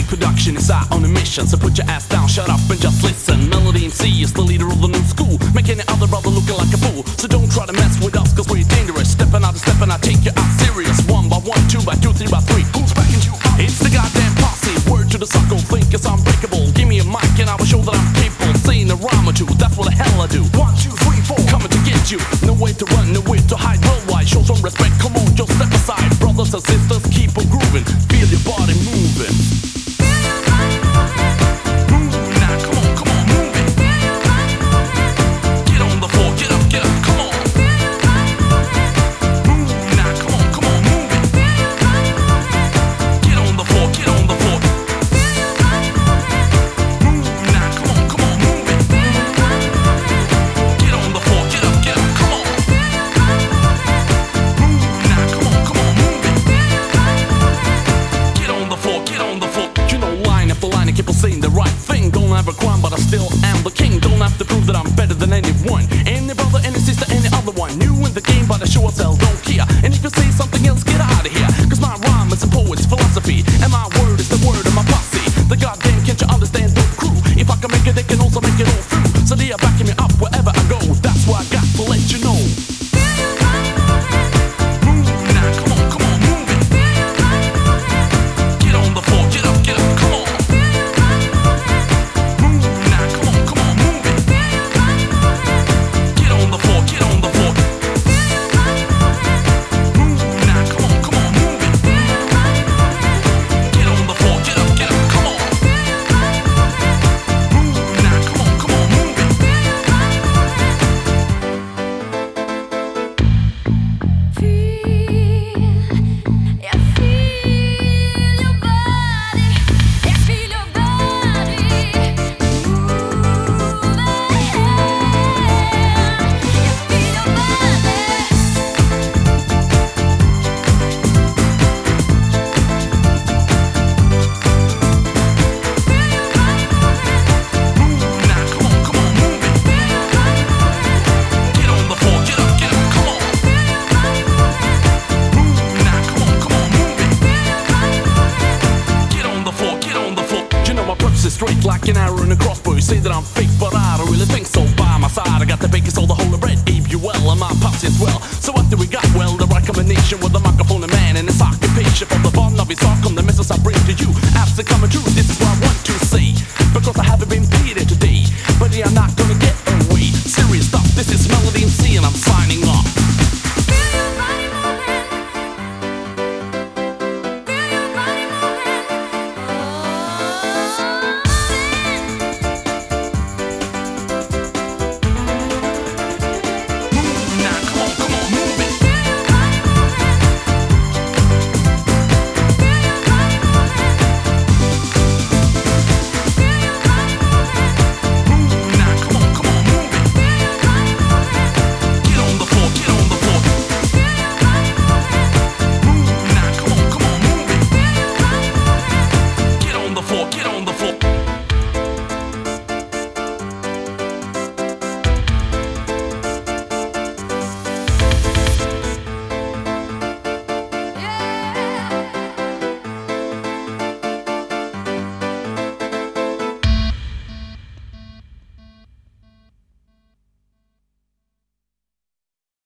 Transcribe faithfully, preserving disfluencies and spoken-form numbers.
Epic production is out on a mission, so put your ass down, shut up and just listen. Melody M C is the leader of the new school, making the other brother looking like a fool. So don't try to mess with us, cause we're dangerous. Stepping out and stepping, I take you out serious. One by one, two by two, three by three. Who's backing you up? It's the goddamn posse. Word to the sucker, think it's unbreakable. Give me a mic and I will show that I'm capable. Saying a rhyme or two, that's what the hell I do. One, two, three, four, coming to get you. No way to run, no way to hide. Worldwide, show some respect, come on, just step aside. Brothers and sisters, keep on grooving. Feel your body moving. Saying the right thing, don't have a crime, but I still am the king. Don't have to prove that I'm better than anyone. Any brother, any sister, any other one. New in the game, but I sure as hell don't care. And if you say something else, get out of here. Cause my rhyme is a poet's philosophy, and my word is the word of my posse. The goddamn, can't you understand the crew? If I can make it, they can also make it all through. So they are backing me up wherever I go. That's why I got to let you know. Straight like an arrow in a crossbow. You say that I'm fake, but I don't really think so. By my side, I got the bacon, so the whole bread. Abe you well, and my pops as well. So what do we got? Well, the right combination with the microphone, a man and his occupation. From the bottom of his heart come the message I bring to you. After coming true, this is what I want to say. Because I haven't been paid here today, but they are not gonna get away. Serious stuff, this is Melody M C, and I'm signing off.